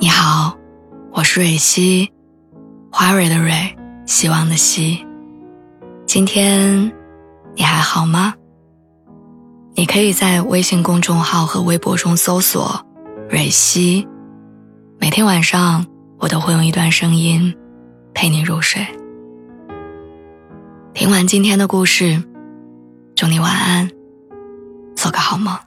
你好，我是蕊希，花蕊的蕊，希望的希。今天你还好吗？你可以在微信公众号和微博中搜索蕊希，每天晚上我都会用一段声音陪你入睡。听完今天的故事，祝你晚安，做个好梦。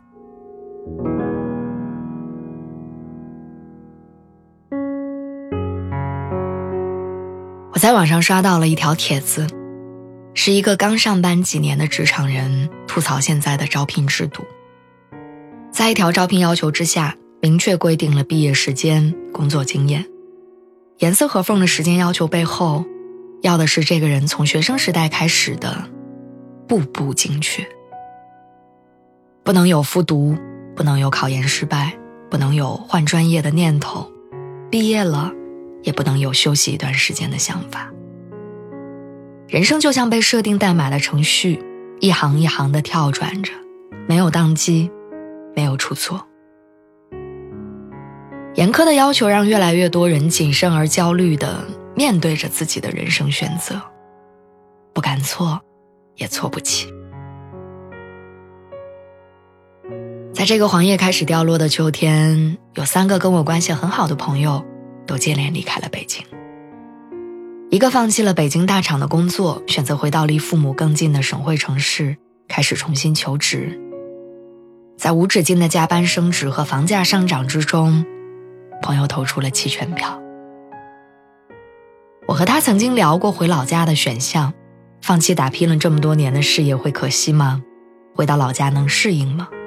我在网上刷到了一条帖子，是一个刚上班几年的职场人吐槽现在的招聘制度。在一条招聘要求之下，明确规定了毕业时间、工作经验。严丝合缝的时间要求背后，要的是这个人从学生时代开始的步步精确。不能有复读，不能有考研失败，不能有换专业的念头，毕业了也不能有休息一段时间的想法。人生就像被设定代码的程序，一行一行地跳转着，没有宕机，没有出错。严苛的要求让越来越多人谨慎而焦虑地面对着自己的人生选择，不敢错，也错不起。在这个黄叶开始掉落的秋天，有3个跟我关系很好的朋友都接连离开了北京。一个放弃了北京大厂的工作，选择回到离父母更近的省会城市，开始重新求职。在无止境的加班升职和房价上涨之中，朋友投出了弃权票。我和他曾经聊过回老家的选项，放弃打拼了这么多年的事业会可惜吗？回到老家能适应吗？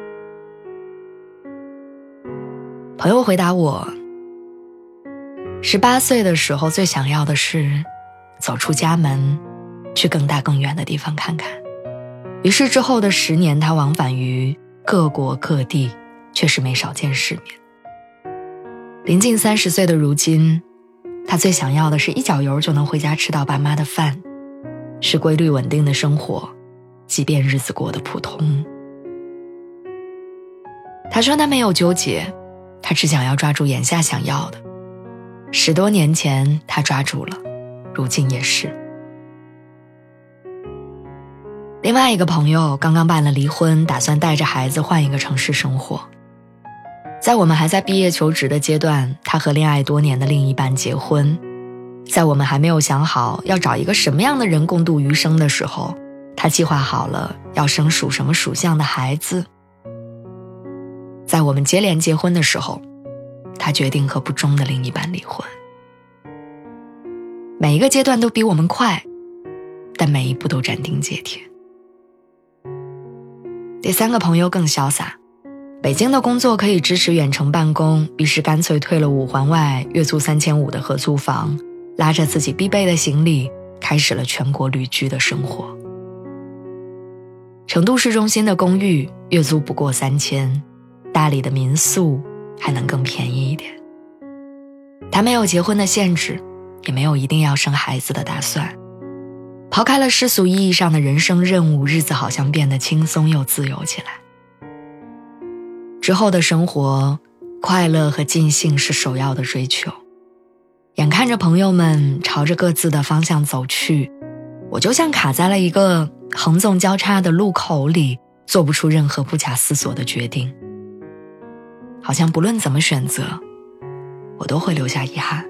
朋友回答我，18岁的时候最想要的是走出家门，去更大更远的地方看看。于是之后的10年，他往返于各国各地，确实没少见世面。临近30岁的如今，他最想要的是一脚油就能回家吃到爸妈的饭，是规律稳定的生活，即便日子过得普通。他说他没有纠结，他只想要抓住眼下想要的。10多年前他抓住了，如今也是。另外一个朋友刚刚办了离婚，打算带着孩子换一个城市生活。在我们还在毕业求职的阶段，他和恋爱多年的另一半结婚。在我们还没有想好要找一个什么样的人共度余生的时候，他计划好了要生属什么属相的孩子。在我们接连结婚的时候，他决定和不忠的另一半离婚。每一个阶段都比我们快，但每一步都斩钉截铁。第3个朋友更潇洒，北京的工作可以支持远程办公，于是干脆退了5环外月租3500的合租房，拉着自己必备的行李，开始了全国旅居的生活。成都市中心的公寓月租不过3000，大理的民宿还能更便宜一点。他没有结婚的限制，也没有一定要生孩子的打算。抛开了世俗意义上的人生任务，日子好像变得轻松又自由起来。之后的生活，快乐和尽兴是首要的追求。眼看着朋友们朝着各自的方向走去，我就像卡在了一个横纵交叉的路口里，做不出任何不假思索的决定。好像不论怎么选择，我都会留下遗憾。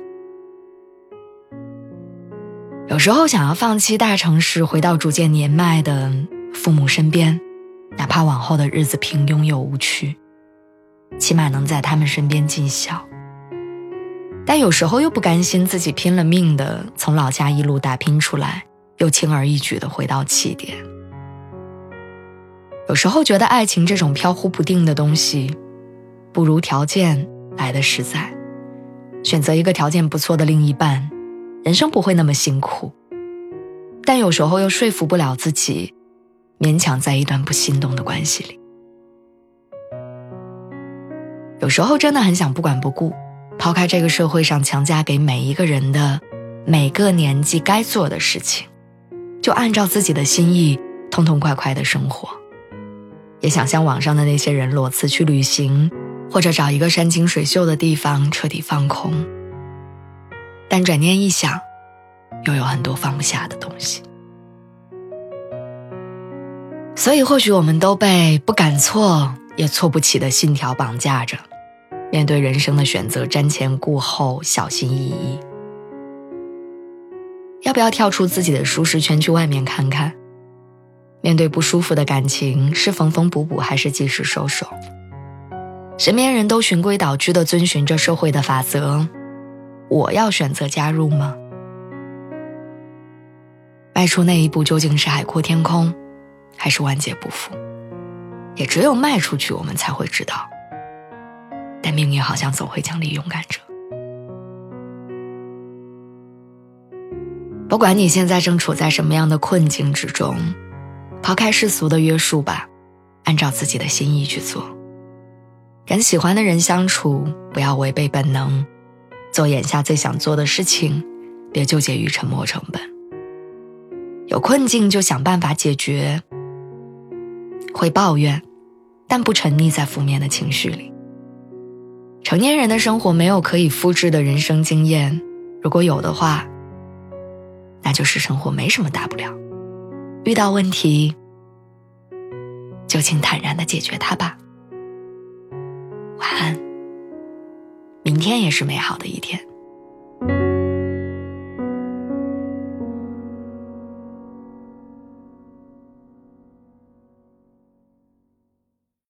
有时候想要放弃大城市，回到逐渐年迈的父母身边，哪怕往后的日子平庸又无趣，起码能在他们身边尽孝。但有时候又不甘心自己拼了命的从老家一路打拼出来，又轻而易举的回到起点。有时候觉得爱情这种飘忽不定的东西，不如条件来得实在。选择一个条件不错的另一半，人生不会那么辛苦。但有时候又说服不了自己，勉强在一段不心动的关系里。有时候真的很想不管不顾，抛开这个社会上强加给每一个人的每个年纪该做的事情，就按照自己的心意痛痛快快的生活。也想像网上的那些人裸辞去旅行， 或者找一个山清水秀的地方彻底放空。但转念一想，又有很多放不下的东西。所以或许我们都被不敢错也错不起的信条绑架着，面对人生的选择瞻前顾后，小心翼翼。要不要跳出自己的舒适圈去外面看看？面对不舒服的感情，是缝缝补补还是及时收手？身边人都循规蹈矩地遵循着社会的法则，我要选择加入吗？迈出那一步究竟是海阔天空，还是万劫不复？也只有迈出去，我们才会知道。但命运好像总会奖励勇敢者。不管你现在正处在什么样的困境之中，抛开世俗的约束吧，按照自己的心意去做。跟喜欢的人相处，不要违背本能，做眼下最想做的事情，别纠结于沉没成本。有困境就想办法解决，会抱怨，但不沉溺在负面的情绪里。成年人的生活没有可以复制的人生经验，如果有的话，那就是生活没什么大不了。遇到问题，就请坦然地解决它吧。晚安，明天也是美好的一天。